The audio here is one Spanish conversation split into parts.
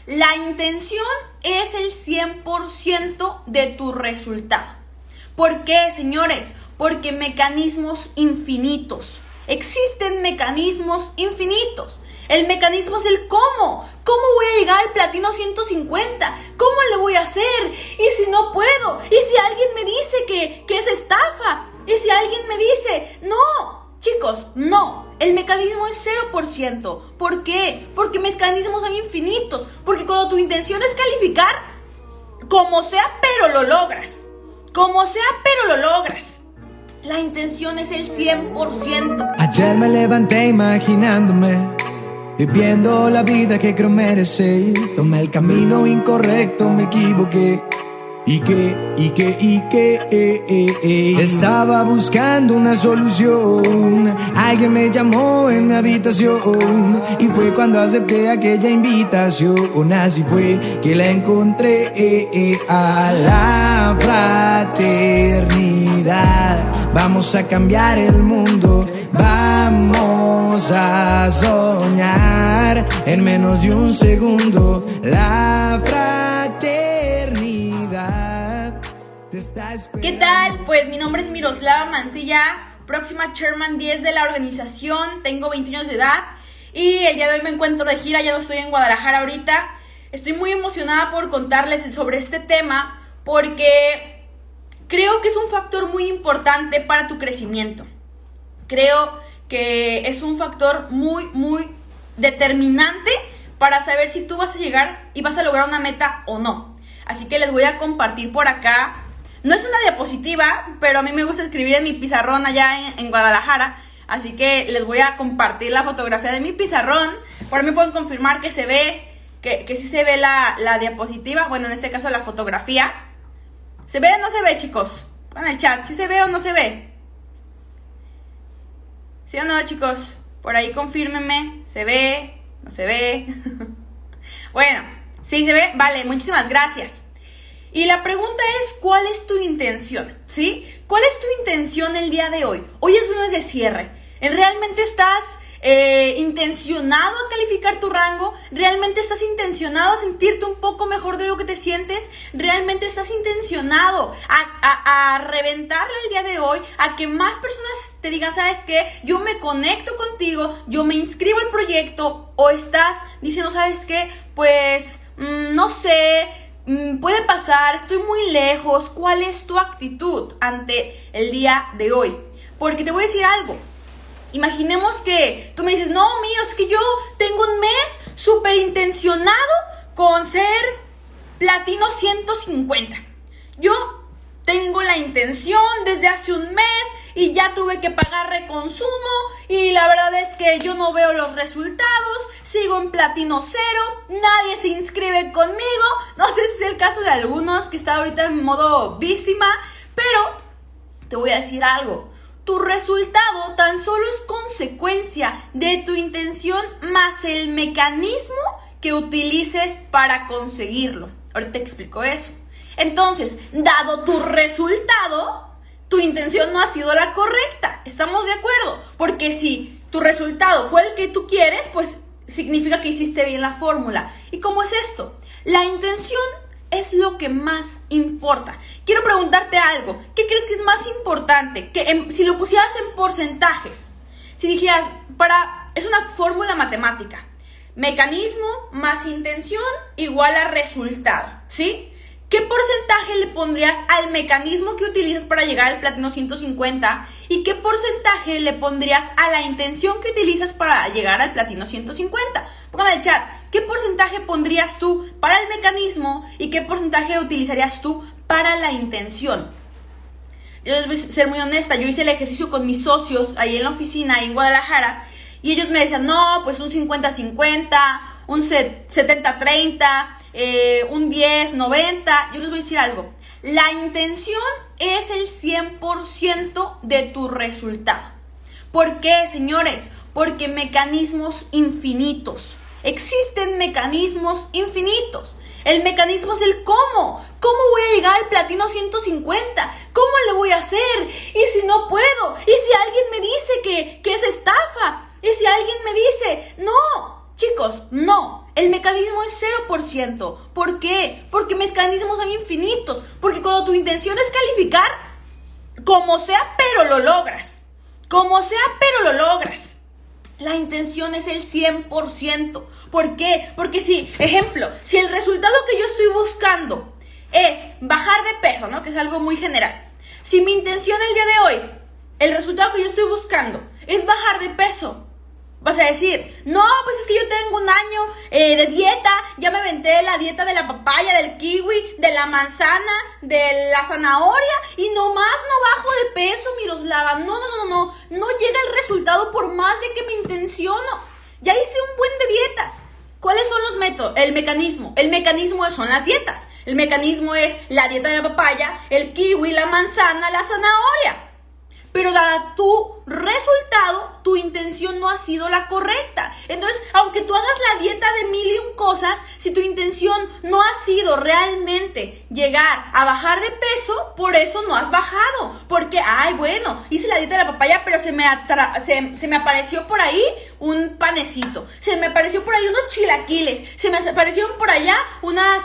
La intención es el 100% de tu resultado. ¿Por qué, señores? Porque mecanismos infinitos. Existen mecanismos infinitos. El mecanismo es el cómo. ¿Cómo voy a llegar al platino 150? ¿Cómo le voy a hacer? ¿Y si no puedo? ¿Y si alguien me dice que es estafa? ¿Y si alguien me dice? No, chicos, no. El mecanismo es 0%. ¿Por qué? Porque mecanismos son infinitos. Porque cuando tu intención es calificar, como sea, pero lo logras. Como sea, pero lo logras. La intención es el 100%. Ayer me levanté imaginándome, viviendo la vida que creo merecer. Tomé el camino incorrecto, me equivoqué. Estaba buscando una solución. Alguien me llamó en mi habitación y fue cuando acepté aquella invitación. Así fue que la encontré. A la fraternidad vamos a cambiar el mundo. Vamos a soñar en menos de un segundo. La fraternidad te está esperando. ¿Qué tal? Pues mi nombre es Miroslava Mancilla, próxima Chairman 10 de la organización. Tengo 20 años de edad y el día de hoy me encuentro de gira. Ya no estoy en Guadalajara ahorita. Estoy muy emocionada por contarles sobre este tema porque creo que es un factor muy importante para tu crecimiento. Creo que es un factor muy determinante para saber si tú vas a llegar y vas a lograr una meta o no. Así que les voy a compartir por acá. No es una diapositiva, pero a mí me gusta escribir en mi pizarrón allá en Guadalajara. Así que les voy a compartir la fotografía de mi pizarrón. Por mí pueden confirmar que se ve, que sí se ve la diapositiva. Bueno, en este caso la fotografía. ¿Se ve o no se ve, chicos? Pongan en el chat, ¿sí se ve o no se ve? ¿Sí o no, chicos? Por ahí confírmenme. ¿Se ve? ¿No se ve? Bueno, ¿sí se ve? Vale, muchísimas gracias. Y la pregunta es, ¿cuál es tu intención? ¿Sí? ¿Cuál es tu intención el día de hoy? Hoy es lunes de cierre. ¿Realmente estás intencionado a calificar tu rango? ¿Realmente estás intencionado a sentirte un poco mejor de lo que te sientes? ¿Realmente estás intencionado a reventarle el día de hoy? A que más personas te digan, ¿sabes qué? Yo me conecto contigo, yo me inscribo al proyecto. O estás diciendo, ¿sabes qué? Pues, no sé, puede pasar, estoy muy lejos. ¿Cuál es tu actitud ante el día de hoy? Porque te voy a decir algo. Imaginemos que tú me dices, no, mío, es que yo tengo un mes súper intencionado con ser platino 150. Yo tengo la intención desde hace un mes y ya tuve que pagar reconsumo y la verdad es que yo no veo los resultados, sigo en platino 0, nadie se inscribe conmigo. No sé si es el caso de algunos que están ahorita en modo víctima, pero te voy a decir algo. Tu resultado tan solo es consecuencia de tu intención más el mecanismo que utilices para conseguirlo. Ahorita te explico eso. Entonces, dado tu resultado, tu intención no ha sido la correcta. ¿Estamos de acuerdo? Porque si tu resultado fue el que tú quieres, pues significa que hiciste bien la fórmula. ¿Y cómo es esto? La intención es lo que más importa. Quiero preguntarte algo. ¿Qué crees que es más importante? Que si lo pusieras en porcentajes, si dijeras, es una fórmula matemática. Mecanismo más intención igual a resultado, ¿sí? ¿Qué porcentaje le pondrías al mecanismo que utilizas para llegar al platino 150? ¿Y qué porcentaje le pondrías a la intención que utilizas para llegar al platino 150? Póngame en el chat. ¿Qué porcentaje pondrías tú para el mecanismo y qué porcentaje utilizarías tú para la intención? Yo les voy a ser muy honesta, yo hice el ejercicio con mis socios ahí en la oficina, ahí en Guadalajara, y ellos me decían, no, pues un 50-50, un 70-30, un 10-90. Yo les voy a decir algo, la intención es el 100% de tu resultado. ¿Por qué, señores? Porque mecanismos infinitos. Existen mecanismos infinitos. El mecanismo es el cómo. ¿Cómo voy a llegar al platino 150? ¿Cómo le voy a hacer? ¿Y si no puedo? ¿Y si alguien me dice que es estafa? ¿Y si alguien me dice? No, chicos, no. el mecanismo es 0%. ¿Por qué? Porque mecanismos son infinitos. Porque cuando tu intención es calificar, como sea, pero lo logras. Como sea, pero lo logras. La intención es el 100%. ¿Por qué? Porque si el resultado que yo estoy buscando es bajar de peso, ¿no? Que es algo muy general. Si mi intención el día de hoy, el resultado que yo estoy buscando es bajar de peso, vas a decir, no, pues es que yo tengo un año de dieta, ya me aventé la dieta de la papaya, del kiwi, de la manzana, de la zanahoria y nomás no bajo de peso, Miroslava. No llega el resultado por más de que me intenciono. Ya hice un buen de dietas. ¿Cuáles son los métodos? El mecanismo son las dietas. El mecanismo es la dieta de la papaya, el kiwi, la manzana, la zanahoria. Pero dada tu resultado, tu intención no ha sido la correcta. Entonces, aunque tú hagas la dieta de 1001 cosas, si tu intención no ha sido realmente llegar a bajar de peso, por eso no has bajado. Porque, hice la dieta de la papaya, pero se me apareció por ahí un panecito. Se me apareció por ahí unos chilaquiles. Se me aparecieron por allá unas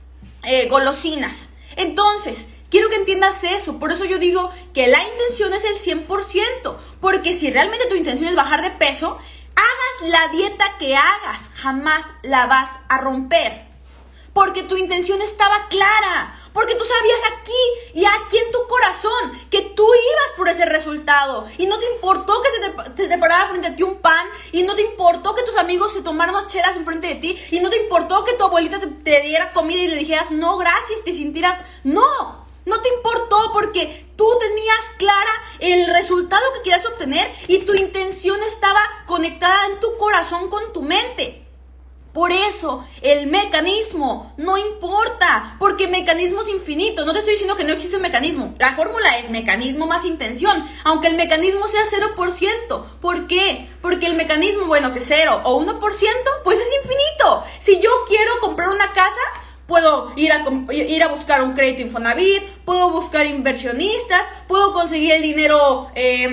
golosinas. Entonces, quiero que entiendas eso. Por eso yo digo que la intención es el 100%. Porque si realmente tu intención es bajar de peso, hagas la dieta que hagas, jamás la vas a romper. Porque tu intención estaba clara. Porque tú sabías aquí y aquí en tu corazón que tú ibas por ese resultado. Y no te importó que se te parara frente a ti un pan. Y no te importó que tus amigos se tomaran unas chelas enfrente de ti. Y no te importó que tu abuelita te diera comida y le dijeras no, gracias, te sintieras no te importó porque tú tenías clara el resultado que querías obtener y tu intención estaba conectada en tu corazón con tu mente. Por eso el mecanismo no importa, porque mecanismo es infinito. No te estoy diciendo que no existe un mecanismo. La fórmula es mecanismo más intención, aunque el mecanismo sea 0%. ¿Por qué? Porque el mecanismo, que 0 o 1%, pues es infinito. Si yo quiero comprar una casa, puedo ir a buscar un crédito Infonavit, puedo buscar inversionistas, puedo conseguir el dinero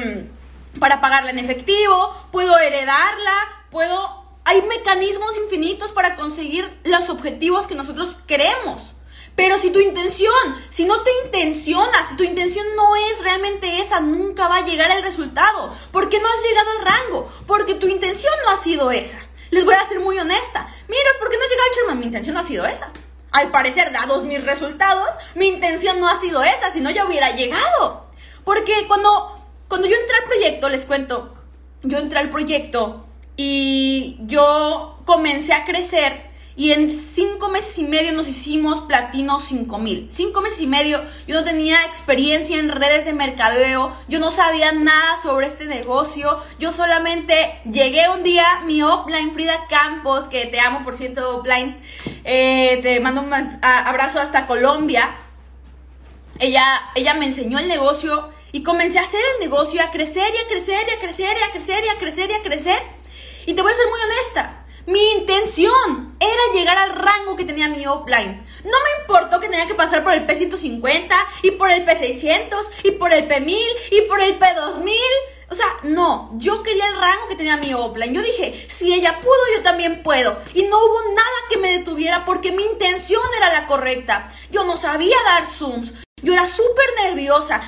para pagarla en efectivo, puedo heredarla, hay mecanismos infinitos para conseguir los objetivos que nosotros queremos. Pero si no te intencionas, si tu intención no es realmente esa, nunca va a llegar el resultado. ¿Por qué no has llegado al rango? Porque tu intención no ha sido esa. Les voy a ser muy honesta. Mira, ¿por qué no has llegado al Sherman? Mi intención no ha sido esa. Al parecer, dados mis resultados, mi intención no ha sido esa, si no ya hubiera llegado. Porque cuando yo entré al proyecto, les cuento, yo entré al proyecto y yo comencé a crecer y en 5 meses y medio nos hicimos platino 5000. 5 meses y medio, yo no tenía experiencia en redes de mercadeo, yo no sabía nada sobre este negocio, yo solamente llegué un día, mi offline Frida Campos, que te amo por ciento offline, te mando un abrazo hasta Colombia, ella me enseñó el negocio y comencé a hacer el negocio, a crecer y a crecer y a crecer y a crecer y a crecer y a crecer. Y te voy a ser muy honesta, mi intención era llegar al rango que tenía mi offline. No me importó que tenía que pasar por el P150 y por el P600 y por el P1000 y por el P2000. O sea, no, yo quería el rango que tenía mi offline. Yo dije, si ella pudo, yo también puedo. Y no hubo nada que me detuviera porque mi intención era la correcta. Yo no sabía dar zooms. Yo era súper nerviosa.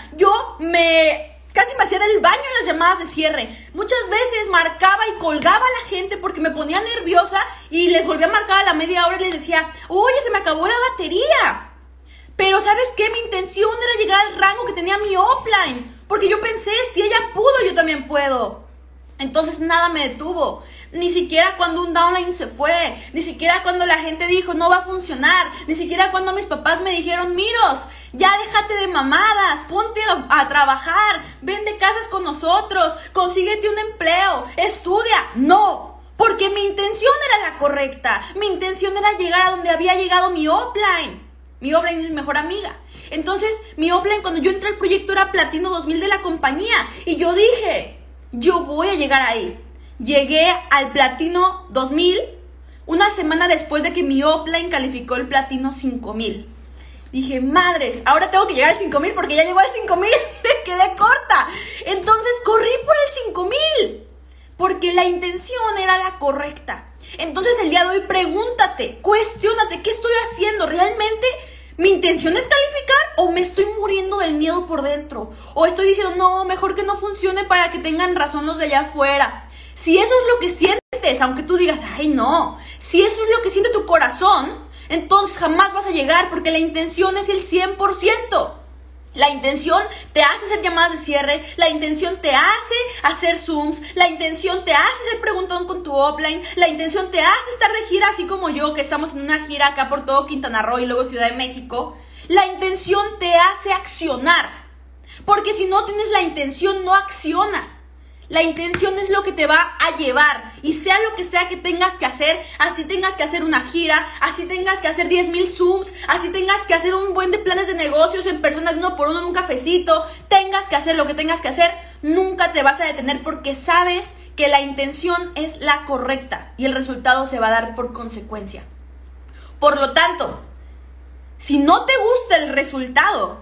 Casi me hacía del baño en las llamadas de cierre. Muchas veces marcaba y colgaba a la gente porque me ponía nerviosa y les volvía a marcar a la media hora y les decía, oye, se me acabó la batería. Pero ¿sabes qué? Mi intención era llegar al rango que tenía mi offline. Porque yo pensé, si ella pudo, yo también puedo. Entonces nada me detuvo. Ni siquiera cuando un downline se fue. Ni siquiera cuando la gente dijo, no va a funcionar. Ni siquiera cuando mis papás me dijeron, Miros, ya déjate de mamadas. Ponte a trabajar. Vende casas con nosotros. Consíguete un empleo. Estudia. No. Porque mi intención era la correcta. Mi intención era llegar a donde había llegado mi offline. Mi offline es mi mejor amiga. Entonces, mi offline cuando yo entré al proyecto era platino 2000 de la compañía. Y yo dije, yo voy a llegar ahí. Llegué al platino 2000 una semana después de que mi offline calificó el platino 5000. Dije, madres, ahora tengo que llegar al 5000 porque ya llegó al 5000. Me quedé corta. Entonces corrí por el 5000 porque la intención era la correcta. Entonces el día de hoy pregúntate, cuestiónate, ¿qué estoy haciendo? ¿Realmente mi intención es calificar o me estoy muriendo del miedo por dentro? O estoy diciendo, no, mejor que no funcione para que tengan razón los de allá afuera. Si eso es lo que sientes, aunque tú digas, ay no, si eso es lo que siente tu corazón, entonces jamás vas a llegar porque la intención es el 100%. La intención te hace hacer llamadas de cierre, la intención te hace hacer Zooms, la intención te hace hacer preguntón con tu offline, la intención te hace estar de gira así como yo, que estamos en una gira acá por todo Quintana Roo y luego Ciudad de México. La intención te hace accionar, porque si no tienes la intención no accionas. La intención es lo que te va a llevar, y sea lo que sea que tengas que hacer, así tengas que hacer una gira, así tengas que hacer 10,000 Zooms, así tengas que hacer un buen de planes de negocios en personas de uno por uno en un cafecito, tengas que hacer lo que tengas que hacer, nunca te vas a detener porque sabes que la intención es la correcta y el resultado se va a dar por consecuencia. Por lo tanto, si no te gusta el resultado,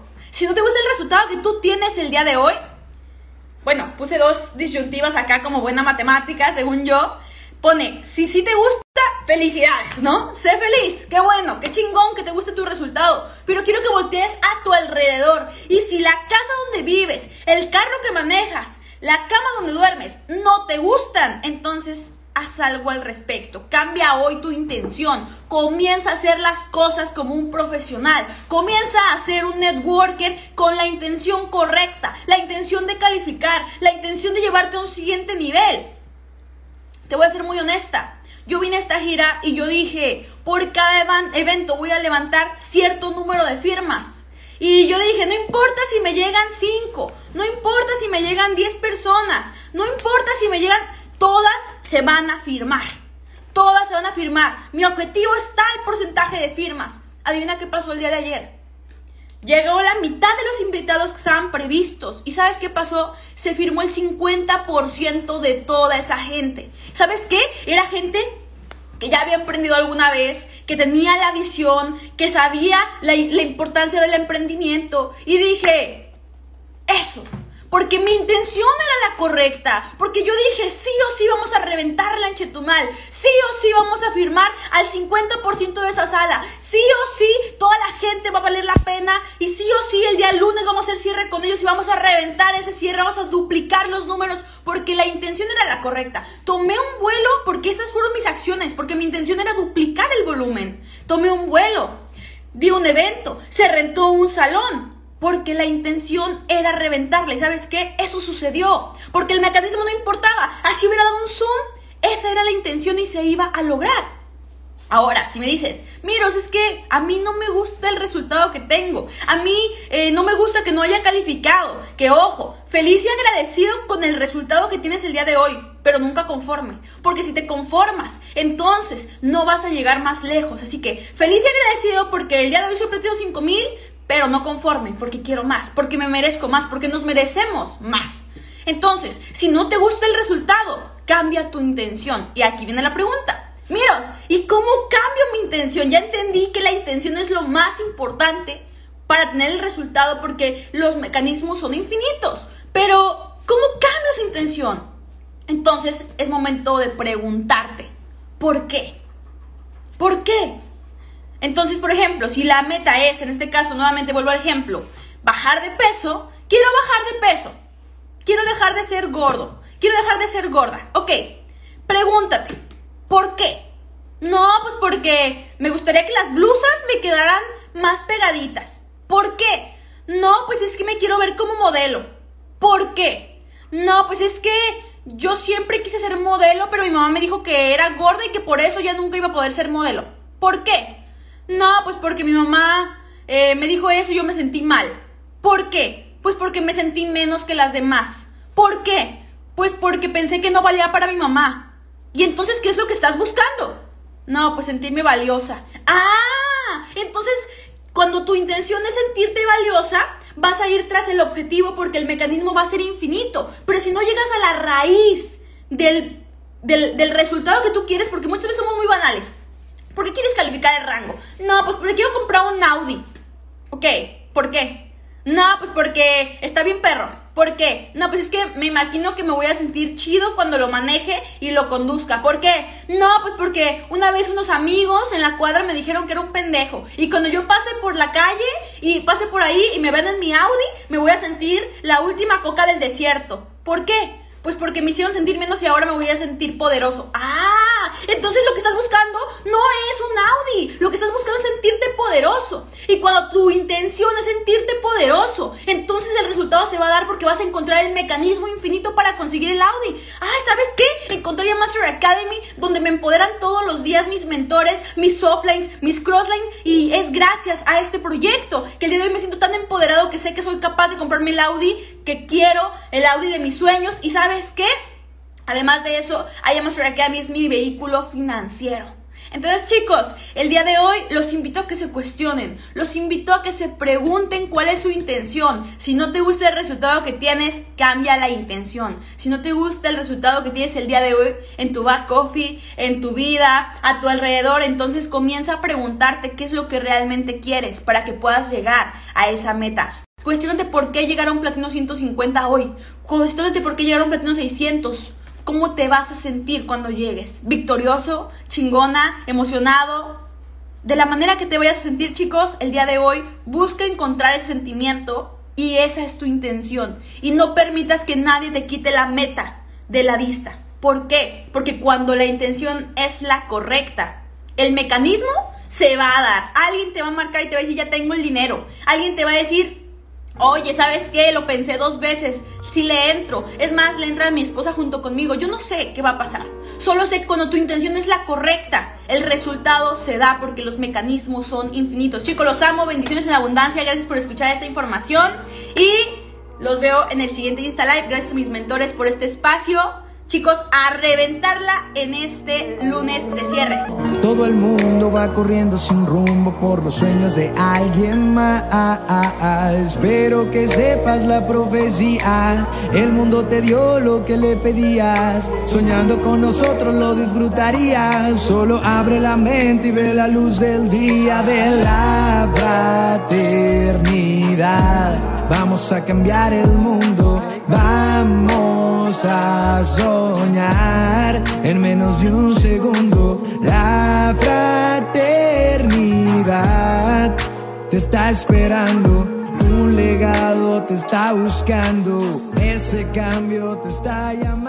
que tú tienes el día de hoy, bueno, puse 2 disyuntivas acá como buena matemática, según yo. Pone, si sí te gusta, felicidades, ¿no? Sé feliz, qué bueno, qué chingón que te guste tu resultado. Pero quiero que voltees a tu alrededor. Y si la casa donde vives, el carro que manejas, la cama donde duermes, no te gustan, entonces haz algo al respecto. Cambia hoy tu intención. Comienza a hacer las cosas como un profesional. Comienza a ser un networker con la intención correcta. La intención de calificar. La intención de llevarte a un siguiente nivel. Te voy a ser muy honesta. Yo vine a esta gira y yo dije, por cada evento voy a levantar cierto número de firmas. Y yo dije, no importa si me llegan 5. No importa si me llegan 10 personas. No importa si me llegan... Todas se van a firmar. Todas se van a firmar. Mi objetivo es tal porcentaje de firmas. Adivina qué pasó el día de ayer. Llegó la mitad de los invitados que estaban previstos. ¿Y sabes qué pasó? Se firmó el 50% de toda esa gente. ¿Sabes qué? Era gente que ya había emprendido alguna vez, que tenía la visión, que sabía la importancia del emprendimiento. Y dije, eso. Porque mi intención era la correcta. Porque yo dije, sí o sí vamos a reventarla en Chetumal. Sí o sí vamos a firmar al 50% de esa sala. Sí o sí toda la gente va a valer la pena. Y sí o sí el día lunes vamos a hacer cierre con ellos y vamos a reventar ese cierre. Vamos a duplicar los números porque la intención era la correcta. Tomé un vuelo porque esas fueron mis acciones. Porque mi intención era duplicar el volumen. Tomé un vuelo. Di un evento. Se rentó un salón. Porque la intención era reventarla. ¿Y sabes qué? Eso sucedió. Porque el mecanismo no importaba. Así hubiera dado un zoom. Esa era la intención y se iba a lograr. Ahora, si me dices, Miros, es que a mí no me gusta el resultado que tengo. A mí no me gusta que no haya calificado. Que ojo, feliz y agradecido con el resultado que tienes el día de hoy. Pero nunca conforme. Porque si te conformas, entonces no vas a llegar más lejos. Así que feliz y agradecido porque el día de hoy soy pretendo 5,000. Pero no conforme, porque quiero más, porque me merezco más, porque nos merecemos más. Entonces, si no te gusta el resultado, cambia tu intención. Y aquí viene la pregunta. Miros, ¿y cómo cambio mi intención? Ya entendí que la intención es lo más importante para tener el resultado, porque los mecanismos son infinitos. Pero, ¿cómo cambio esa intención? Entonces, es momento de preguntarte, ¿por qué? ¿Por qué? Entonces, por ejemplo, si la meta es, en este caso, nuevamente vuelvo al ejemplo, bajar de peso, quiero bajar de peso, quiero dejar de ser gordo, quiero dejar de ser gorda. Ok, pregúntate, ¿por qué? No, pues porque me gustaría que las blusas me quedaran más pegaditas. ¿Por qué? No, pues es que me quiero ver como modelo. ¿Por qué? No, pues es que yo siempre quise ser modelo, pero mi mamá me dijo que era gorda y que por eso ya nunca iba a poder ser modelo. ¿Por qué? No, pues porque mi mamá me dijo eso y yo me sentí mal. ¿Por qué? Pues porque me sentí menos que las demás. ¿Por qué? Pues porque pensé que no valía para mi mamá. ¿Y entonces qué es lo que estás buscando? No, pues sentirme valiosa. ¡Ah! Entonces, cuando tu intención es sentirte valiosa, vas a ir tras el objetivo porque el mecanismo va a ser infinito. Pero si no llegas a la raíz del resultado que tú quieres, porque muchas veces somos muy banales. ¿Por qué quieres calificar el rango? No, pues porque quiero comprar un Audi. Ok, ¿por qué? No, pues porque está bien perro. ¿Por qué? No, pues es que me imagino que me voy a sentir chido cuando lo maneje y lo conduzca. ¿Por qué? No, pues porque una vez unos amigos en la cuadra me dijeron que era un pendejo. Y cuando yo pase por la calle y pase por ahí y me vean en mi Audi, me voy a sentir la última coca del desierto. ¿Por qué? Pues porque me hicieron sentir menos y ahora me voy a sentir poderoso. ¡Ah! Entonces lo que estás buscando no es un Audi. Lo que estás buscando es sentirte poderoso. Y cuando tu intención es sentirte poderoso, entonces el resultado se va a dar porque vas a encontrar el mecanismo infinito para conseguir el Audi. ¡Ah! ¿Sabes qué? Encontré ya Master Academy, donde me empoderan todos los días mis mentores, mis uplines, mis crosslines. Y es gracias a este proyecto que el día de hoy me siento tan empoderado que sé que soy capaz de comprarme el Audi que quiero, el Audi de mis sueños. Y ¿sabes qué? Además de eso, I Master Academy es mi vehículo financiero. Entonces, chicos, el día de hoy los invito a que se cuestionen, los invito a que se pregunten cuál es su intención. Si no te gusta el resultado que tienes, cambia la intención. Si no te gusta el resultado que tienes el día de hoy en tu back coffee, en tu vida, a tu alrededor, entonces comienza a preguntarte qué es lo que realmente quieres para que puedas llegar a esa meta. Cuestiónate por qué llegar a un platino 150 hoy. Cuestiónate por qué llegar a un platino 600. ¿Cómo te vas a sentir cuando llegues? ¿Victorioso? ¿Chingona? ¿Emocionado? De la manera que te vayas a sentir, chicos, el día de hoy, busca encontrar ese sentimiento y esa es tu intención. Y no permitas que nadie te quite la meta de la vista. ¿Por qué? Porque cuando la intención es la correcta, el mecanismo se va a dar. Alguien te va a marcar y te va a decir, ya tengo el dinero. Alguien te va a decir, oye, ¿sabes qué? Lo pensé 2 veces, si le entro. Es más, le entra a mi esposa junto conmigo. Yo no sé qué va a pasar. Solo sé que cuando tu intención es la correcta, el resultado se da porque los mecanismos son infinitos. Chicos, los amo, bendiciones en abundancia. Gracias por escuchar esta información. Y los veo en el siguiente Insta Live. Gracias a mis mentores por este espacio. Chicos, a reventarla en este lunes de cierre. Todo el mundo va corriendo sin rumbo por los sueños de alguien más. Espero que sepas la profecía. El mundo te dio lo que le pedías. Soñando con nosotros lo disfrutarías. Solo abre la mente y ve la luz del día de la fraternidad. Vamos a cambiar el mundo. Vamos a soñar en menos de un segundo. La fraternidad te está esperando. Un legado te está buscando. Ese cambio te está llamando.